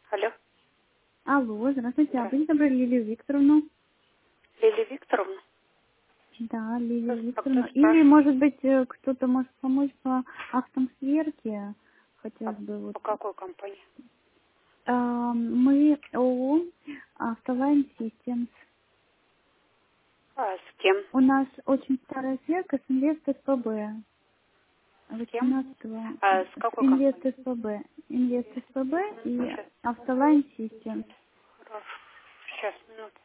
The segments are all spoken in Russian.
Алло, Алло, здравствуйте. А вы здравствуйте. забрали Лилию Викторовну? Лилия Викторовна? Да, Лилию Кто Викторовну. Или, спрашивает? может быть, кто-то может помочь по актам сверки? А Хотелось бы вот. по какой компании? Мы ООО Автолайн Systems. А с кем? У нас очень старая сверка с Инвест СПБ. С кем? 18-го. А с С какой Инвест компании? СПБ. Инвест СПБ и Сейчас, Автолайн Systems. хорошо. Сейчас, минутку.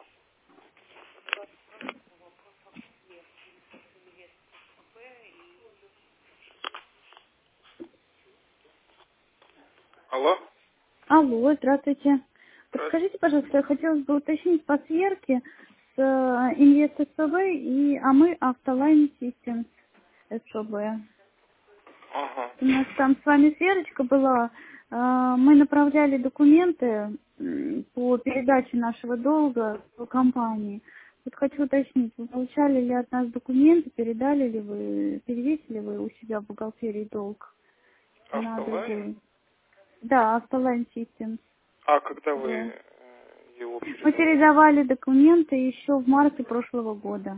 Алло? Алло, здравствуйте. Здравствуйте. Подскажите, пожалуйста, я хотела бы уточнить по сверке с Инвест СПБ и мы Автолайн Systems СПБ. Ага. У нас там с вами сверочка была. Мы направляли документы по передаче нашего долга по компании. Вот хочу уточнить, вы получали ли от нас документы, передали ли вы, перевесили вы у себя в бухгалтерии долг на Автолайн? другую? Да, Автолайн Systems. А когда вы Да. его Мы передавали? передавали документы еще в марте прошлого года.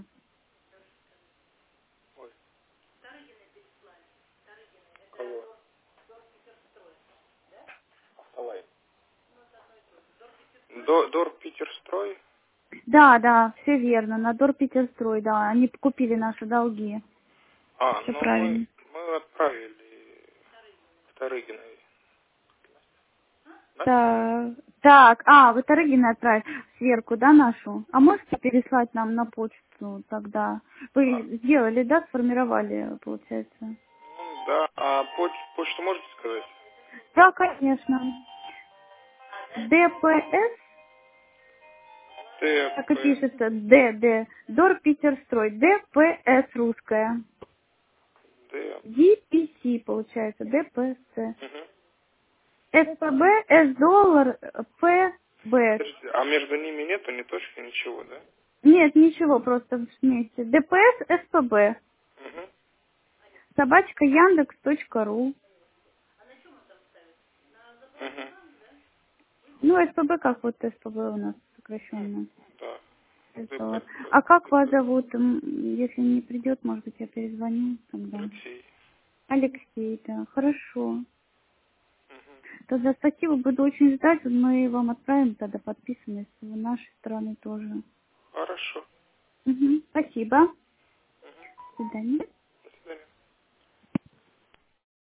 Ой, кого? Автолайн. Дор Питерстрой? Да, да, все верно. На Дор Питерстрой, да. Они купили наши долги. А, Все ну правильно. мы отправили в Тарыгиной. Да? Так, вы Тарыгина отправили сверку, да, нашу? А можете переслать нам на почту тогда? А, Вы сделали, да, сформировали, получается? ну да. А почту можете сказать? Да, конечно. ДПС, так и ТП. пишется, Дор Питерстрой, ДПС русская. Д. DPC, получается, ДПС. Угу. СПБ, С-доллар, ПБ. Подождите, а между ними нету ни точки, ничего, да? Нет, ничего, просто вместе. ДПС, СПБ. Угу. Собачка Яндекс.ру. Угу. Ну, СПБ, как вот СПБ у нас сокращенно. Да. С-доллар. ДП. А как вас зовут? Если не придет, может быть, я перезвоню тогда. Алексей. Алексей, да. Хорошо. Угу. Тогда спасибо, буду очень ждать. Мы вам отправим тогда подписанность с нашей стороны тоже. Хорошо. Спасибо. До свидания.